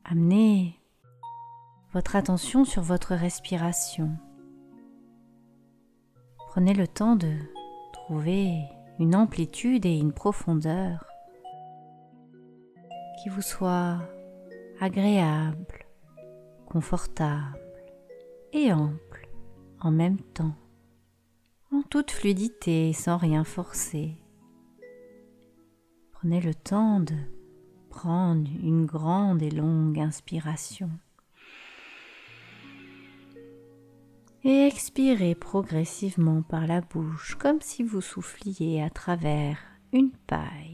Amenez votre attention sur votre respiration. Prenez le temps de trouver une amplitude et une profondeur qui vous soit agréable, confortable et ample en même temps, en toute fluidité sans rien forcer. Prenez le temps de prendre une grande et longue inspiration et expirez progressivement par la bouche comme si vous souffliez à travers une paille.